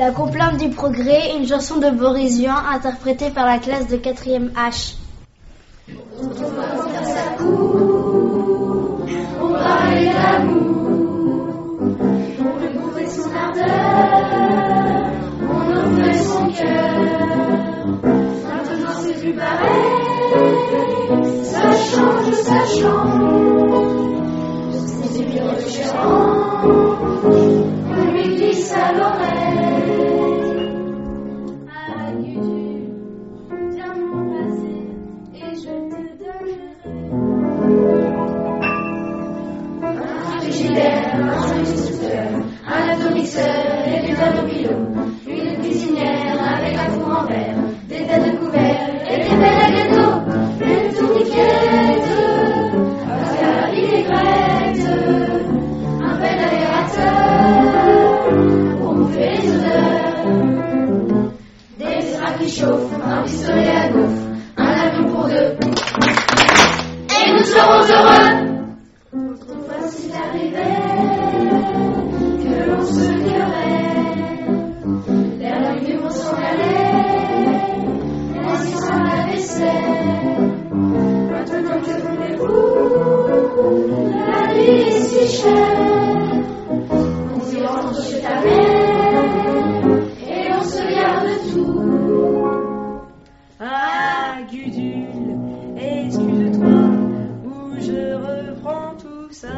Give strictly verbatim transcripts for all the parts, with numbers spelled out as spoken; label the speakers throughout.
Speaker 1: La complainte du progrès, une chanson de Boris Vian interprétée par la classe de quatrième H.
Speaker 2: On va faire sa cour, on va parler d'amour, on renouveler son ardeur, on offrait son cœur. Maintenant c'est plus pareil, ça change, ça change, c'est bien différent, on lui glisse à l'oreille. Un atomixeur et du panopilo, une cuisinière avec un four en verre, des tas de couverts et des belles à gâteau, une tourniquette, parce qu'à la vinaigrette, un bel aérateur pour bouffer les odeurs, des straps qui chauffent, un pistolet à gaufre, un avion pour deux, et nous serons heureux. Autrefois s'il arrivait que l'on se querelle, l'air d'amour s'en allait, laissant la vaisselle. Maintenant que voulez-vous, la vie est si chère, on s'y rentre chez ta mère et on se garde tout.
Speaker 3: Ah, Gudule, excuse-toi, ou je reprends tout ça.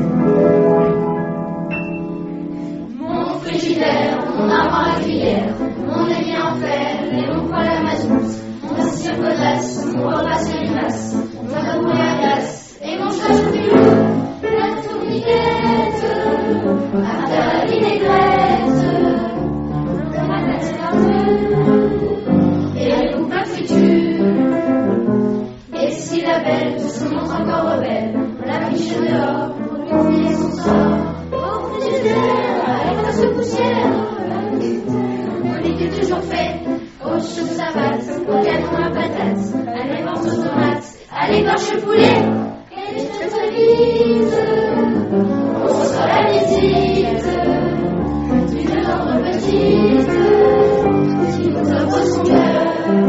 Speaker 2: Mon frigidaire, mon arbre à la cuillère, mon évier en fer et mon poêle à mazout, mon circodasse, mon repas limace, mon tabouret à glace et mon chat chou-pilou, la tourniquette, par terre la vinaigrette, le matin et les coupes à friture. Et si la belle se montre encore rebelle, la fiche dehors pour lui oublier son sort. Au frigidaire, avec la poussière, mon lit est toujours fait, aux choux savates, aux canons à patates, à l'écorce aux tomates, à l'écorche poulet, et très très vite, on reçoit la visite d'une tendre petite qui nous offre son cœur.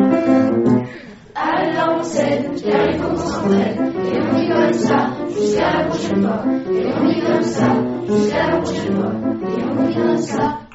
Speaker 2: Alors on cède, car il faut qu'on s'entraîne, et on dit comme ça, jusqu'à la prochaine fois, et on dit comme ça, jusqu'à la prochaine fois, et on dit comme ça.